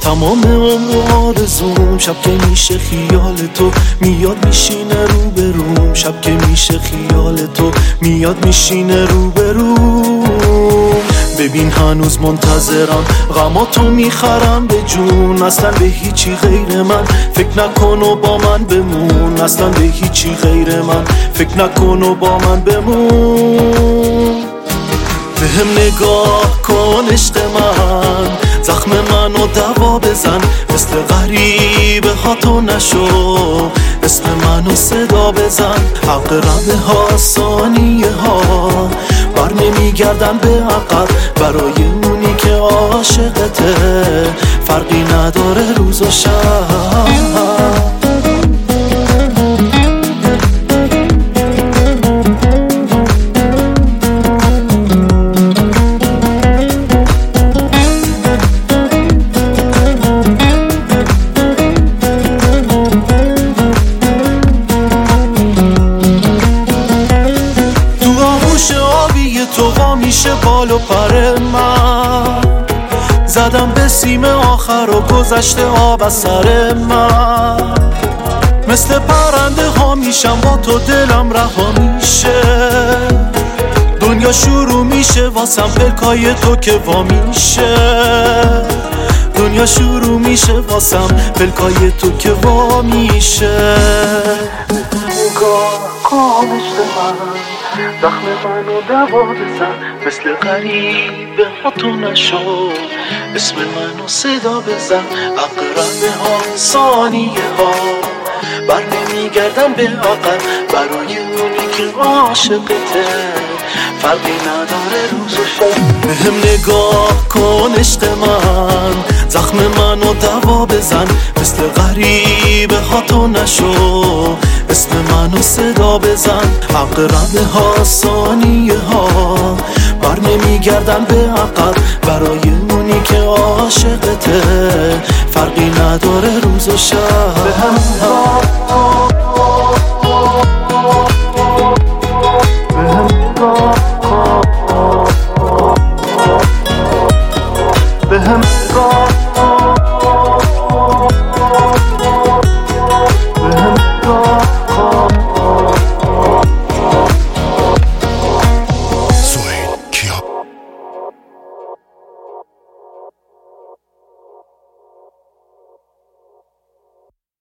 تمام عمر آرزوم شب که میشه خیال تو میاد میشینه رو بروم، شب که میشه خیال تو میاد میشینه رو بروم. ببین هنوز منتظرم، غماتو میخرم به جون، اصلا به هیچی غیر من فکر نکن و با من بمون، اصلا به هیچی غیر من فکر نکن و با من بمون. بهم نگاه کن عشق من، زخم منو دوا بزن، مثل غریبه ها تو نشو، اسم منو صدا بزن. حق ربه ها ثانیه ها بر نمیگردن به عقب، برای اونی که عاشقته فرقی نداره روز و شب. تو وا میشه بال و پر من، زدم به سیم آخر و گذشته آب از سر من، مثل پرنده ها میشم با تو دلم رها میشه، دنیا شروع میشه واسم پلکای تو که وا میشه، دنیا شروع میشه واسم پلکای تو که وا میشه. نگاه کن عشق من، زخم منو دوا بزن، مثل غریبه ها تو نشو، اسم منو صدا بزن. اقربه ها ثانیه ها بر نمیگردن به عقب، برای اونی که عاشقته فرقی نداره روز و شب. بهم نگاه کن عشق من، زخم منو دوا بزن، مثل غریبه ها تو نشو، اسم منو صدا بزن. اقربه ها ثانیه ها بر نمیگردن به عقب، برای اونی که عاشقته فرقی نداره روز و شب.